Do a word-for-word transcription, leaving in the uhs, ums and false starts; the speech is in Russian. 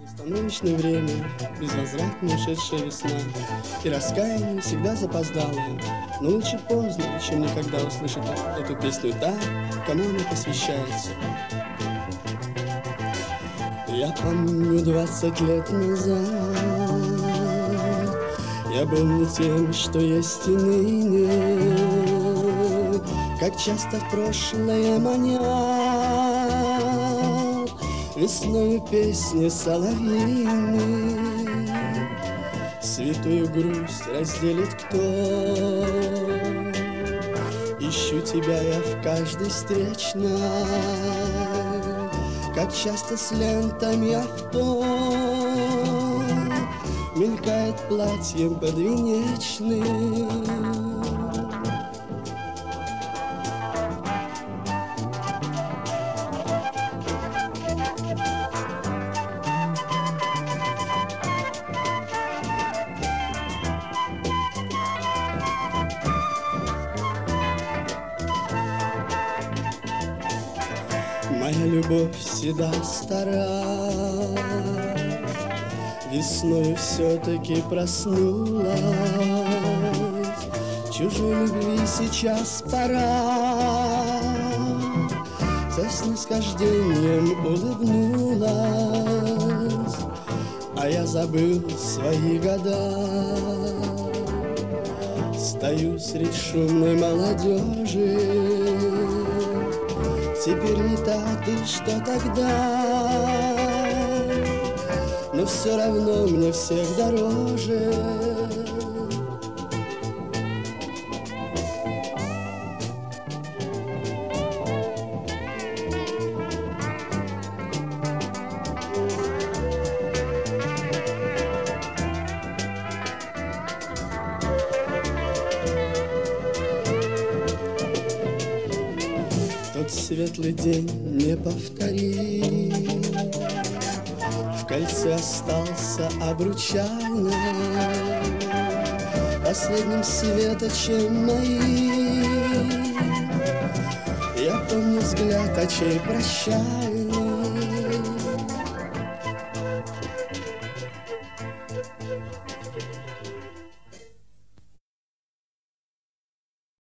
Становичное время, безвозвратно ушедшая весна, и раскаяние всегда запоздалое, но лучше поздно, чем никогда услышит эту песню та, кому она посвящается. Я помню двадцать лет назад, я был не тем, что есть и ныне, как часто в прошлое манят весною песни соловьиные. Святую грусть разделит кто? Ищу тебя я в каждой встречной, как часто с лентами авто мелькает платьем подвенечным. Моя любовь всегда стара, весною все-таки проснулась. Чужой любви сейчас пора, со снисхождением улыбнулась, а я забыл свои года. Стою средь шумной молодежи, теперь не та ты, что тогда, но все равно мне всех дороже. Тот светлый день не повторить, в кольце остался обручальный, последним светочем моим. Я помню взгляд очей прощальный,